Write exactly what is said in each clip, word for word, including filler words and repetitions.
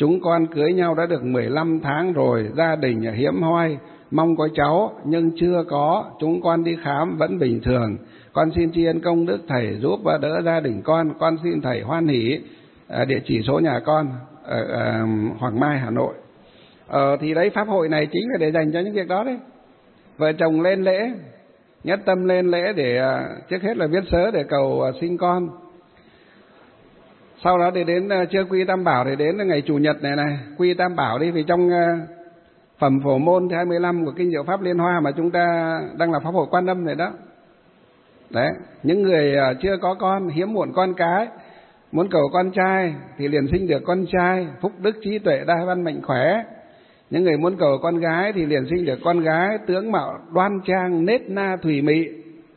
chúng con cưới nhau đã được mười lăm tháng rồi, gia đình hiếm hoi, mong có cháu nhưng chưa có, chúng con đi khám vẫn bình thường. Con xin tri ân công đức thầy giúp và đỡ gia đình con. Con xin thầy hoan hỷ. À, địa chỉ số nhà con ở à, Hoàng Mai, Hà Nội. Ờ, thì đấy, pháp hội này chính là để dành cho những việc đó đấy. Vợ chồng lên lễ, nhất tâm lên lễ để à, trước hết là viết sớ để cầu à, sinh con. Sau đó thì đến à, chưa quy tam bảo thì đến ngày chủ nhật này này, quy tam bảo đi, vì trong à, phẩm phổ môn thứ hai mươi lăm của kinh Diệu Pháp Liên Hoa mà chúng ta đang làm pháp hội Quan Âm này đó. Đấy, những người à, chưa có con, hiếm muộn con cái, muốn cầu con trai thì liền sinh được con trai, phúc đức trí tuệ đa văn mạnh khỏe. Những người muốn cầu con gái thì liền sinh được con gái, tướng mạo đoan trang, nết na thùy mị.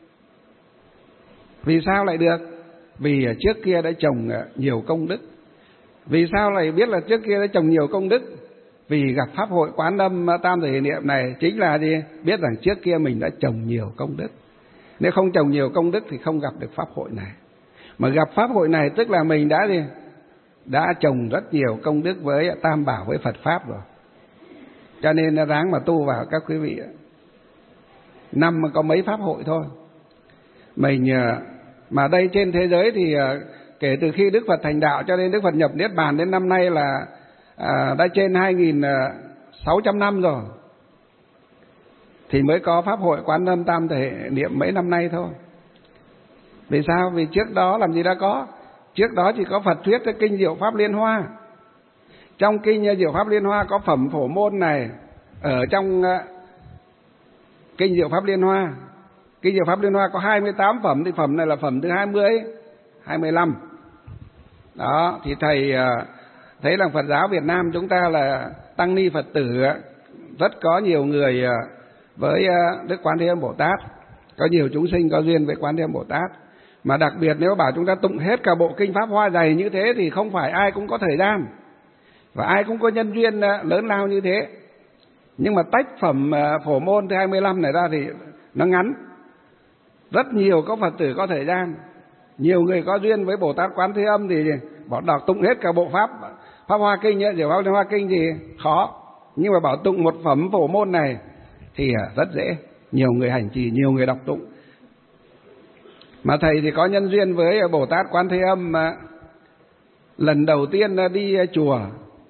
Vì sao lại được? Vì trước kia đã trồng nhiều công đức. Vì sao lại biết là trước kia đã trồng nhiều công đức? Vì gặp pháp hội Quán Âm Tam Thời Niệm này chính là gì? Biết rằng trước kia mình đã trồng nhiều công đức. Nếu không trồng nhiều công đức thì không gặp được pháp hội này. Mà gặp pháp hội này tức là mình đã gì? Đã trồng rất nhiều công đức với Tam Bảo, với Phật Pháp rồi. Cho nên ráng mà tu vào các quý vị. Năm có mấy pháp hội thôi. Mình mà đây trên thế giới thì kể từ khi Đức Phật thành đạo cho nên Đức Phật nhập Niết Bàn đến năm nay là à, đã trên hai nghìn sáu trăm năm rồi. Thì mới có pháp hội Quán Âm Tam Thể Niệm mấy năm nay thôi. Vì sao? Vì trước đó làm gì đã có? Trước đó chỉ có Phật thuyết cái kinh Diệu Pháp Liên Hoa. Trong kinh Diệu Pháp Liên Hoa có phẩm phổ môn này. Ở trong kinh Diệu Pháp Liên Hoa, kinh Diệu Pháp Liên Hoa có hai mươi tám phẩm, thì phẩm này là phẩm thứ hai mươi, hai mươi lăm. Đó, thì thầy thấy là Phật giáo Việt Nam chúng ta là tăng ni Phật tử rất có nhiều người với Đức Quán Thế Âm Bồ Tát, có nhiều chúng sinh có duyên với Quán Thế Âm Bồ Tát. Mà đặc biệt nếu bảo chúng ta tụng hết cả bộ kinh Pháp Hoa dày như thế thì không phải ai cũng có thời gian và ai cũng có nhân duyên lớn lao như thế. Nhưng mà tách phẩm phổ môn thứ hai mươi lăm này ra thì nó ngắn. Rất nhiều có Phật tử có thời gian, nhiều người có duyên với Bồ Tát Quán Thế Âm thì bảo đọc tụng hết cả bộ Pháp Pháp Hoa Kinh, Diệu Pháp Liên Hoa Kinh thì khó. Nhưng mà bảo tụng một phẩm phổ môn này thì rất dễ, nhiều người hành trì, nhiều người đọc tụng. Mà thầy thì có nhân duyên với Bồ Tát Quán Thế Âm, mà lần đầu tiên đi chùa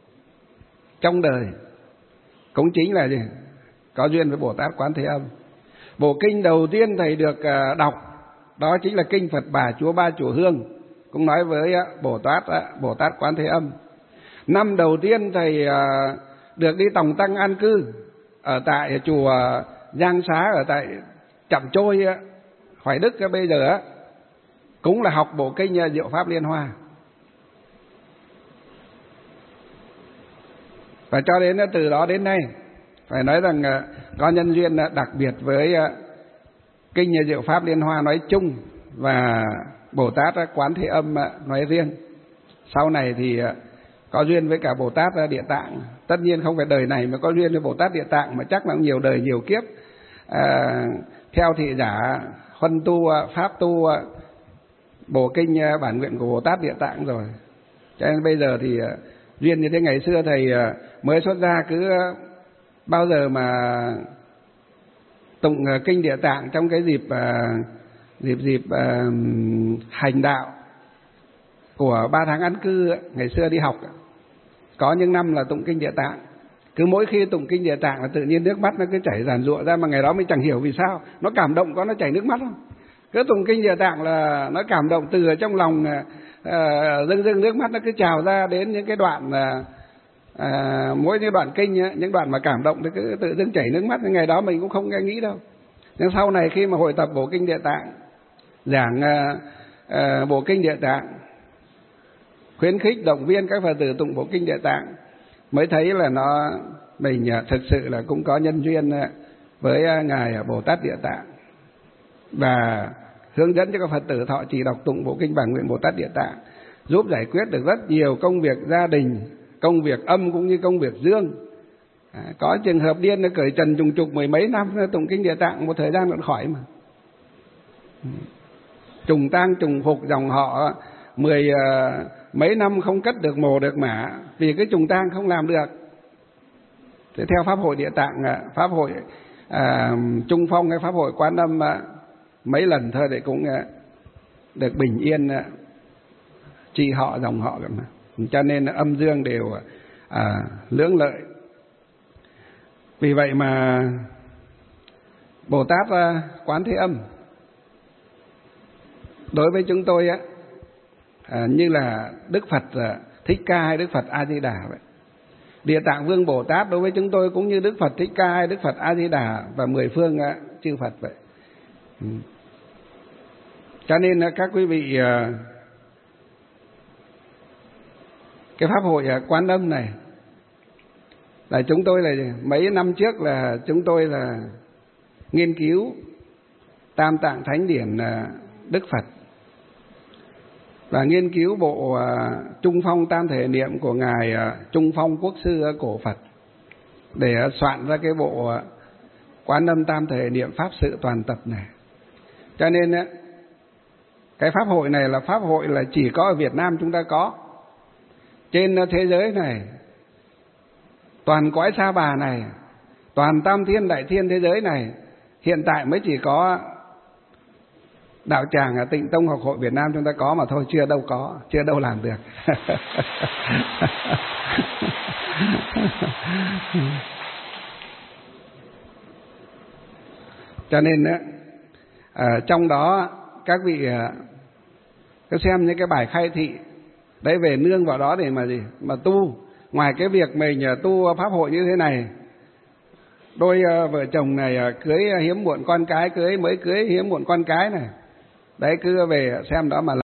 trong đời cũng chính là gì? Có duyên với Bồ Tát Quán Thế Âm. Bộ kinh đầu tiên thầy được đọc đó chính là kinh Phật Bà Chúa Ba Chùa Hương, cũng nói với Bồ Tát Bồ Tát Quán Thế Âm. Năm đầu tiên thầy được đi tòng tăng an cư ở tại chùa Giang Xá, ở tại Chậm Trôi Hoài Đức bây giờ, cũng là học bộ kinh Diệu Pháp Liên Hoa. Và cho đến từ đó đến nay phải nói rằng có nhân duyên đặc biệt với kinh Diệu Pháp Liên Hoa nói chung và Bồ Tát Quán Thế Âm nói riêng. Sau này thì có duyên với cả Bồ Tát Địa Tạng. Tất nhiên không phải đời này mà có duyên với Bồ Tát Địa Tạng, mà chắc là nhiều đời nhiều kiếp à, theo thị giả huân tu pháp tu bộ kinh bản nguyện của Bồ Tát Địa Tạng rồi. Cho nên bây giờ thì duyên như thế. Ngày xưa thầy mới xuất gia cứ bao giờ mà tụng kinh Địa Tạng trong cái dịp dịp dịp hành đạo của ba tháng ấn cư, ngày xưa đi học có những năm là tụng kinh Địa Tạng. Cứ mỗi khi tụng kinh Địa Tạng là tự nhiên nước mắt nó cứ chảy giàn giụa ra, mà ngày đó mình chẳng hiểu vì sao nó cảm động có nó chảy nước mắt không. Cứ tụng kinh Địa Tạng là nó cảm động từ ở trong lòng, uh, dưng dưng nước mắt nó cứ trào ra. Đến những cái đoạn uh, uh, mỗi những đoạn kinh, những đoạn mà cảm động thì cứ tự dưng chảy nước mắt. Ngày đó mình cũng không nghe nghĩ đâu. Nhưng sau này khi mà hội tập bộ kinh Địa Tạng, giảng uh, uh, bộ kinh Địa Tạng, khuyến khích động viên các Phật tử tụng bộ kinh Địa Tạng, mới thấy là nó mình thực sự là cũng có nhân duyên với ngài Bồ Tát Địa Tạng, và hướng dẫn cho các Phật tử thọ trì đọc tụng bộ kinh bản nguyện Bồ Tát Địa Tạng, giúp giải quyết được rất nhiều công việc gia đình, công việc âm cũng như công việc dương. À, có trường hợp điên nó cởi trần trùng trục mười mấy năm tụng kinh Địa Tạng, một thời gian vẫn khỏi mà. Trùng tang trùng phục dòng họ mười mấy năm không cất được mồ được mả vì cái trùng tang không làm được. Thế theo Pháp hội Địa Tạng, Pháp hội à, Trung Phong hay Pháp hội Quán Âm à, mấy lần thôi để cũng à, được bình yên à, trị họ dòng họ cả mà. Cho nên âm dương đều à, lưỡng lợi. Vì vậy mà Bồ Tát à, Quán Thế Âm đối với chúng tôi á, à, như là Đức Phật à, Thích Ca hay Đức Phật A Di Đà vậy. Địa Tạng Vương Bồ Tát đối với chúng tôi cũng như Đức Phật Thích Ca hay Đức Phật A Di Đà và mười phương à, chư Phật vậy. Ừ. Cho nên à, các quý vị à, cái pháp hội à, Quán Âm này là chúng tôi là mấy năm trước là chúng tôi là nghiên cứu Tam Tạng Thánh Điển à, Đức Phật và nghiên cứu bộ uh, Trung Phong Tam Thể Niệm của ngài uh, Trung Phong Quốc sư uh, cổ Phật để uh, soạn ra cái bộ uh, Quán Âm Tam Thể Niệm Pháp Sự Toàn Tập này. Cho nên uh, cái pháp hội này là pháp hội là chỉ có ở Việt Nam chúng ta có. Trên uh, thế giới này, toàn cõi Sa Bà này, toàn Tam Thiên Đại Thiên thế giới này, hiện tại mới chỉ có đạo tràng ở Tịnh Tông Học Hội Việt Nam chúng ta có mà thôi, chưa đâu có, chưa đâu làm được. Cho nên á, ở trong đó các vị cứ xem những cái bài khai thị đấy về nương vào đó để mà gì mà tu. Ngoài cái việc mình tu pháp hội như thế này, đôi vợ chồng này cưới hiếm muộn con cái, cưới mới cưới hiếm muộn con cái này, đấy cứ về xem đó mà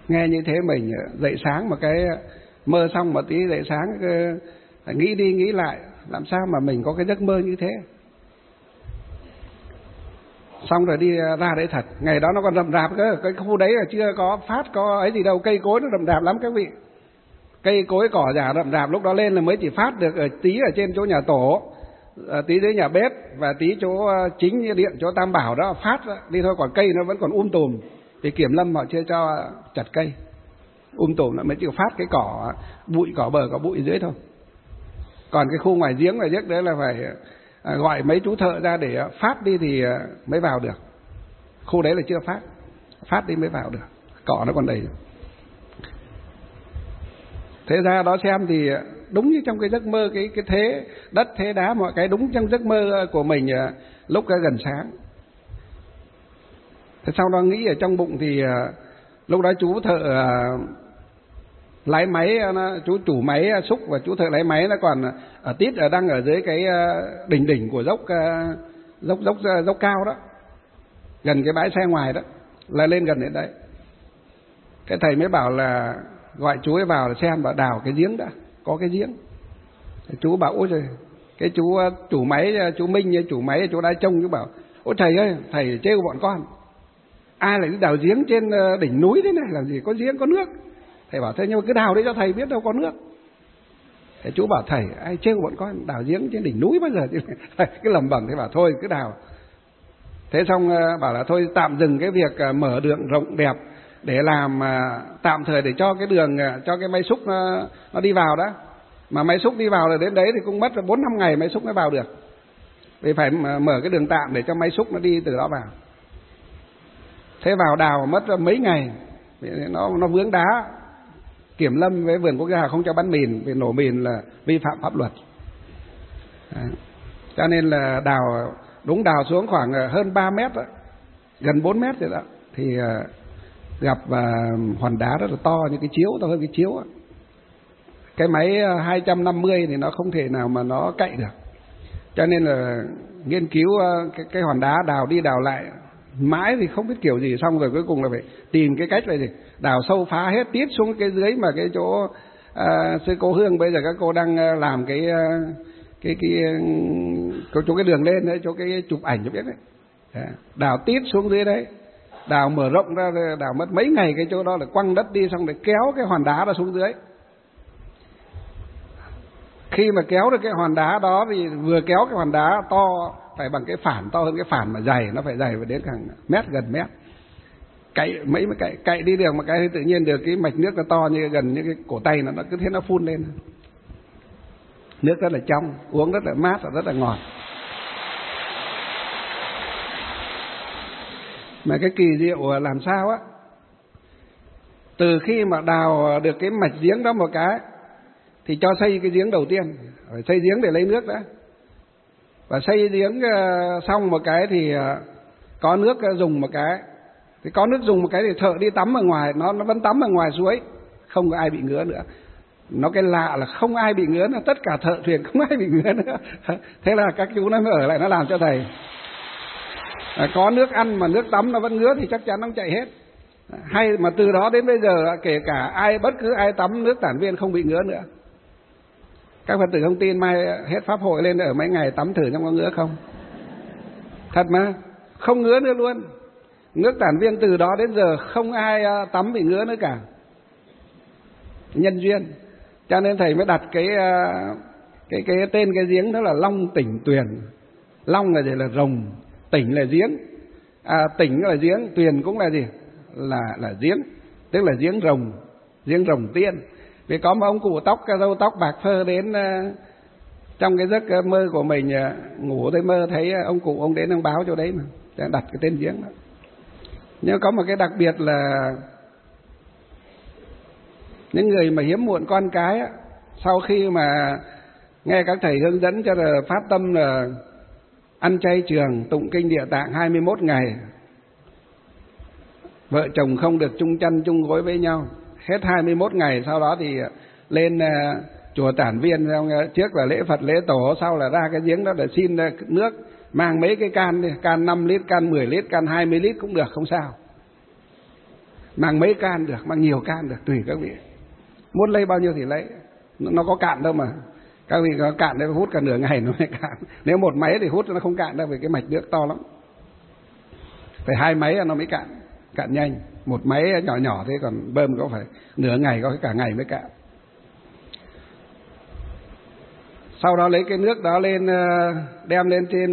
Nghe như thế mình dậy sáng một cái mơ xong một tí dậy sáng nghĩ đi nghĩ lại làm sao mà mình có cái giấc mơ như thế. Xong rồi đi ra đấy thật, ngày đó nó còn rậm rạp cơ, cái khu đấy là chưa có phát có ấy gì đâu, cây cối nó rậm rạp lắm các vị. Cây cối cỏ già rậm rạp, lúc đó lên là mới chỉ phát được ở tí ở trên chỗ nhà tổ, tí dưới nhà bếp và tí chỗ chính điện chỗ Tam Bảo đó phát đi thôi, còn cây nó vẫn còn um tùm vì kiểm lâm họ chưa cho chặt cây, um tùm nó mới chịu phát cái cỏ bụi cỏ bờ cỏ bụi dưới thôi. Còn cái khu ngoài giếng ngoài giếng đấy là phải gọi mấy chú thợ ra để phát đi thì mới vào được. Khu đấy là chưa phát, phát đi mới vào được, cỏ nó còn đầy. Thế ra đó xem thì đúng như trong cái giấc mơ, cái cái thế đất thế đá mọi cái đúng trong giấc mơ của mình lúc gần sáng. Thế sau đó nghĩ ở trong bụng thì lúc đó chú thợ lái máy, chú chủ máy xúc và chú thợ lái máy nó còn ở tít ở đang ở dưới cái đỉnh đỉnh của dốc dốc dốc dốc cao đó, gần cái bãi xe ngoài đó, là lên gần đến đấy. Cái thầy mới bảo là gọi chú ấy vào xem, bảo đào cái giếng đã, có cái giếng. Chú bảo ôi trời, cái chú chủ máy chú Minh chủ máy chú đã trông, chú bảo ôi thầy ơi, thầy trêu bọn con, ai lại đi đào giếng trên đỉnh núi thế này làm gì có giếng có nước. Thầy bảo thế nhưng mà cứ đào đấy cho thầy biết đâu có nước. Thế chú bảo thầy ai trêu bọn con đào giếng trên đỉnh núi bao giờ chứ. Cái lẩm bẩm. Thế bảo thôi cứ đào. Thế xong bảo là thôi tạm dừng cái việc mở đường rộng đẹp để làm tạm thời để cho cái đường cho cái máy xúc nó, nó đi vào đó. Mà máy xúc đi vào là đến đấy thì cũng mất bốn năm ngày máy xúc mới vào được. Vì phải mở cái đường tạm để cho máy xúc nó đi từ đó vào. Thế vào đào mất mấy ngày, nó nó vướng đá. Kiểm lâm với vườn quốc gia không cho bắn mìn, vì nổ mìn là vi phạm pháp luật. Đấy. Cho nên là đào đúng đào xuống khoảng hơn ba mét đó, gần bốn mét rồi đó, thì gặp hòn đá rất là to như cái chiếu, to hơn cái chiếu. Cái máy hai trăm năm mươi thì nó không thể nào mà nó cậy được. Cho nên là nghiên cứu cái, cái hòn đá đào đi đào lại mãi thì không biết kiểu gì, xong rồi cuối cùng là phải tìm cái cách là gì đào sâu phá hết tít xuống cái dưới mà cái chỗ à, sư cô Hương bây giờ các cô đang làm cái cái cái cái chỗ cái đường lên đấy, chỗ cái chụp ảnh cho biết đấy, đào tít xuống dưới đấy, đào mở rộng ra, đào mất mấy ngày cái chỗ đó là quăng đất đi, xong rồi kéo cái hòn đá đó xuống dưới. Khi mà kéo được cái hòn đá đó thì vừa kéo cái hòn đá to phải bằng cái phản to hơn cái phản mà dày, nó phải dày và đến hàng mét, gần mét. Cậy mấy mà cậy cậy đi được một cái thì tự nhiên được cái mạch nước nó to như gần như cái cổ tay nó, nó cứ thế nó phun lên. Nước rất là trong, uống rất là mát và rất là ngọt. Mà cái kỳ diệu làm sao á, từ khi mà đào được cái mạch giếng đó một cái thì cho xây cái giếng đầu tiên, phải xây giếng để lấy nước đã. Và xây giếng xong một cái thì có nước dùng một cái, thì có nước dùng một cái thì thợ đi tắm ở ngoài, nó nó vẫn tắm ở ngoài suối, không có ai bị ngứa nữa. Nó cái lạ là không ai bị ngứa nữa, tất cả thợ thuyền không ai bị ngứa nữa. Thế là các chú nó mới ở lại nó làm cho thầy. À, có nước ăn mà nước tắm nó vẫn ngứa thì chắc chắn nó chạy hết. Hay mà từ đó đến bây giờ kể cả ai bất cứ ai tắm nước tản viên không bị ngứa nữa. Các Phật tử không tin mai hết pháp hội lên ở mấy ngày tắm thử xem có ngứa không. Thật mà, không ngứa nữa luôn. Nước tản viên từ đó đến giờ không ai tắm bị ngứa nữa cả. Nhân duyên. Cho nên thầy mới đặt cái cái cái tên cái giếng đó là Long Tỉnh Tuyền. Long là gì? Là rồng, tỉnh là giếng. À, tỉnh là giếng, tuyền cũng là gì? Là là giếng, tức là giếng rồng, giếng rồng tiên. Vì có một ông cụ tóc râu tóc bạc phơ đến uh, trong cái giấc mơ của mình, uh, ngủ thấy mơ thấy ông cụ ông đến ông báo chỗ đấy mà đặt cái tên giếng đó. Nhưng có một cái đặc biệt là những người mà hiếm muộn con cái á, sau khi mà nghe các thầy hướng dẫn cho là phát tâm là ăn chay trường, tụng kinh Địa Tạng hai mươi mốt ngày, vợ chồng không được chung chăn chung gối với nhau. Hết hai mươi mốt ngày sau đó thì lên uh, chùa Tản Viên, trước là lễ Phật lễ tổ, sau là ra cái giếng đó để xin nước, mang mấy cái can đi, can năm lít, can mười lít, can hai mươi lít cũng được, không sao. Mang mấy can được, mang nhiều can được, tùy các vị. Muốn lấy bao nhiêu thì lấy. Nó có cạn đâu mà. Các vị có cạn đấy hút cả nửa ngày nó mới cạn. Nếu một máy thì hút nó không cạn đâu, vì cái mạch nước to lắm. Phải hai máy nó mới cạn, cạn nhanh. Một máy nhỏ nhỏ thế còn bơm có phải nửa ngày, có cả ngày mới cạn. Sau đó lấy cái nước đó lên, đem lên trên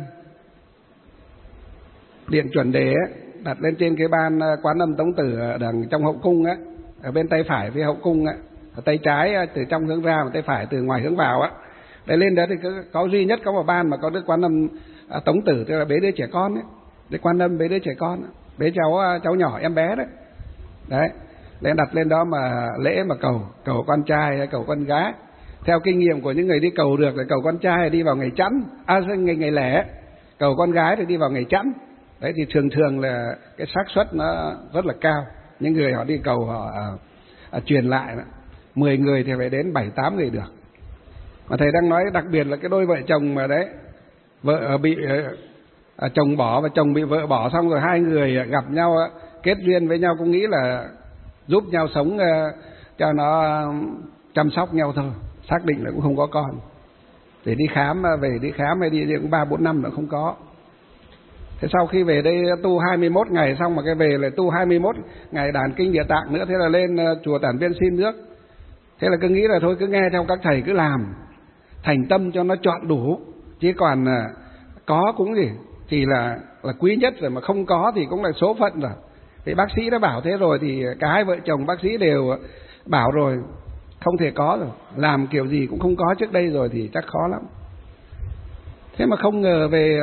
điện chuẩn đề ấy, đặt lên trên cái ban Quán Âm Tống Tử ở đằng trong hậu cung á, ở bên tay phải phía hậu cung á, ở tay trái từ trong hướng ra, và tay phải từ ngoài hướng vào á. Để lên đó thì có duy nhất có một ban mà có Đức Quán Âm Tống Tử, tức là bế đứa trẻ con ấy, Đức Quán Âm bế đứa trẻ con, bế cháu cháu nhỏ em bé đấy. Đấy, để đặt lên đó mà lễ mà cầu, cầu con trai hay cầu con gái. Theo kinh nghiệm của những người đi cầu được là cầu con trai đi vào ngày chẵn, à ngày ngày lẻ, cầu con gái thì đi vào ngày chẵn. Đấy thì thường thường là cái xác suất nó rất là cao. Những người họ đi cầu họ à, à, truyền lại đó. mười người thì phải đến bảy tám người được. Mà thầy đang nói đặc biệt là cái đôi vợ chồng mà đấy, vợ bị à, chồng bỏ và chồng bị vợ bỏ, xong rồi hai người gặp nhau kết duyên với nhau cũng nghĩ là giúp nhau sống à, cho nó chăm sóc nhau thôi, xác định là cũng không có con. Để đi khám, về đi khám hay đi cũng ba bốn năm nữa không có. Thế sau khi về đây tu hai mươi mốt ngày xong mà cái về lại tu hai mươi mốt ngày đàn kinh Địa Tạng nữa. Thế là lên chùa Tản Viên xin nước. Thế là cứ nghĩ là thôi cứ nghe theo các thầy cứ làm, thành tâm cho nó chọn đủ. Chứ còn có cũng gì thì là là quý nhất rồi, mà không có thì cũng là số phận rồi. Thì bác sĩ đã bảo thế rồi thì cả hai vợ chồng bác sĩ đều bảo rồi, không thể có rồi. Làm kiểu gì cũng không có trước đây rồi thì chắc khó lắm. Thế mà không ngờ về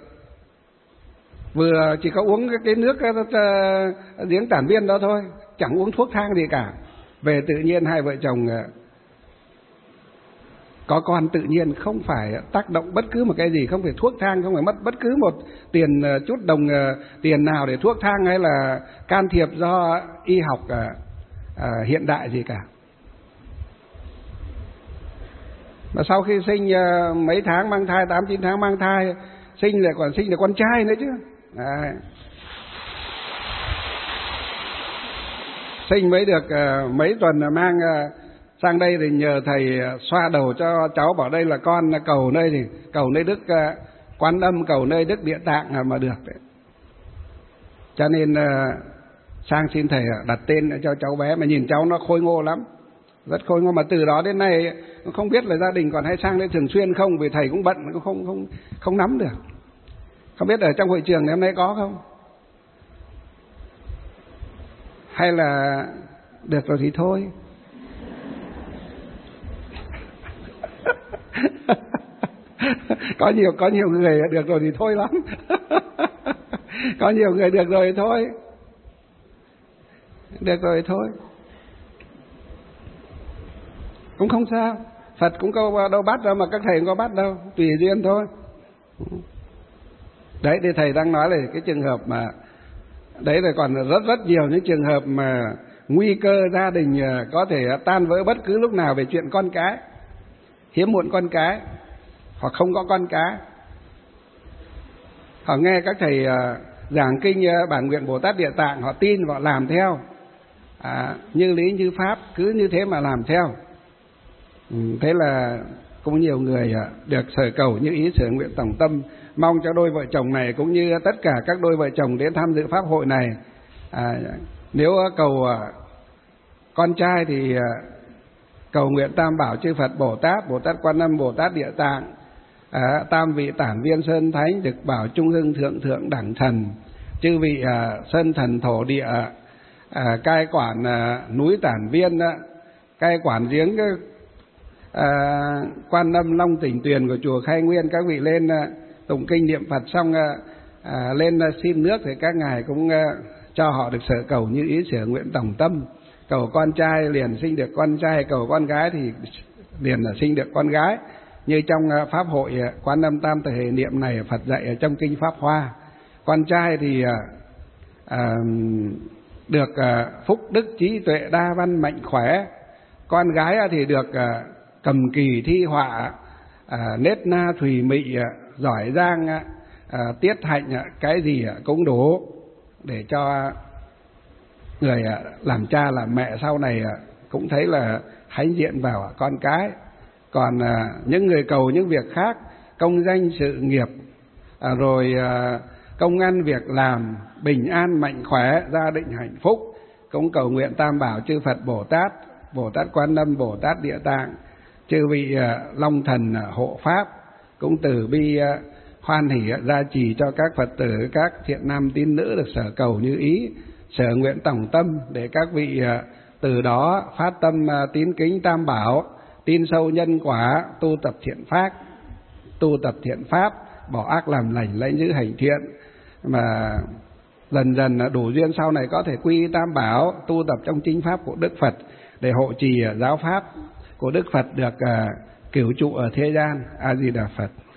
vừa chỉ có uống cái nước giếng Tản Viên đó thôi, chẳng uống thuốc thang gì cả. Về tự nhiên hai vợ chồng có con tự nhiên, không phải tác động bất cứ một cái gì, không phải thuốc thang, không phải mất bất cứ một tiền chút đồng tiền nào để thuốc thang hay là can thiệp do y học à, à, hiện đại gì cả. Mà sau khi sinh mấy tháng mang thai, tám chín tháng mang thai, sinh lại còn sinh là con trai nữa chứ. Đấy. Sinh mới được uh, mấy tuần mang uh, sang đây thì nhờ thầy uh, xoa đầu cho cháu, bảo đây là con uh, cầu nơi thì cầu nơi Đức uh, Quán Âm, cầu nơi Đức Địa Tạng uh, mà được đấy. Cho nên uh, sang xin thầy uh, đặt tên cho cháu bé, mà nhìn cháu nó khôi ngô lắm, rất khôi ngô. Mà từ đó đến nay không biết là gia đình còn hay sang đây thường xuyên không, vì thầy cũng bận cũng không không không nắm được. Không biết ở trong hội trường này hôm nay có không? Hay là được rồi thì thôi. Có nhiều có nhiều người được rồi thì thôi lắm. Có nhiều người được rồi thì thôi. Được rồi thì thôi. Cũng không sao. Phật cũng có đâu bắt đâu, mà các thầy cũng có bắt đâu, tùy duyên thôi. Đấy, thì thầy đang nói là cái trường hợp mà đấy, là còn rất rất nhiều những trường hợp mà nguy cơ gia đình có thể tan vỡ bất cứ lúc nào về chuyện con cái, hiếm muộn con cái, hoặc không có con cái. Họ nghe các thầy giảng kinh Bản Nguyện Bồ Tát Địa Tạng, họ tin, họ làm theo, à, như lý như pháp, cứ như thế mà làm theo. Ừ, thế là cũng nhiều người được sở cầu như ý sở nguyện tổng tâm. Mong cho đôi vợ chồng này cũng như tất cả các đôi vợ chồng đến tham dự pháp hội này, à, nếu cầu con trai thì cầu nguyện Tam Bảo chư Phật Bồ Tát, Bồ Tát Quan Âm, Bồ Tát Địa Tạng, à, tam vị Tản Viên Sơn Thánh, Thực Bảo Trung Hưng Thượng Thượng Đẳng Thần, chư vị à, Sơn Thần Thổ Địa, à, cai quản à, núi Tản Viên, à, cai quản giếng à, Quan Âm Long Tỉnh Tuyền của chùa Khai Nguyên, các vị lên à, tụng kinh niệm Phật xong à, à, lên à, xin nước thì các ngài cũng à, cho họ được sở cầu như ý sở nguyện tổng tâm. Cầu con trai liền sinh được con trai, cầu con gái thì liền là sinh được con gái. Như trong à, pháp hội à, Quán Âm Tam Thời Hệ Niệm này Phật dạy ở trong kinh Pháp Hoa, con trai thì à, à, được à, phúc đức trí tuệ đa văn mạnh khỏe, con gái à, thì được à, cầm kỳ thi họa, à, nết na thùy mị, à, giỏi giang, à, tiết hạnh, à, cái gì à, cũng đủ để cho người làm cha làm mẹ sau này cũng thấy là hãnh diện vào con cái. Còn những người cầu những việc khác, công danh sự nghiệp, rồi công ăn việc làm, bình an mạnh khỏe, gia đình hạnh phúc, cũng cầu nguyện Tam Bảo chư Phật Bồ Tát, Bồ Tát Quan Âm, Bồ Tát Địa Tạng, chư vị Long Thần hộ pháp cũng từ bi hoan hỷ gia trì cho các Phật tử, các thiện nam tín nữ được sở cầu như ý, sở nguyện tổng tâm, để các vị từ đó phát tâm tín kính Tam Bảo, tin sâu nhân quả, tu tập thiện pháp, tu tập thiện pháp, bỏ ác làm lành, lấy giữ hành thiện, mà dần dần đủ duyên sau này có thể quy Tam Bảo, tu tập trong chính pháp của Đức Phật để hộ trì giáo pháp của Đức Phật được cửu trụ ở thế gian. A Di Đà Phật.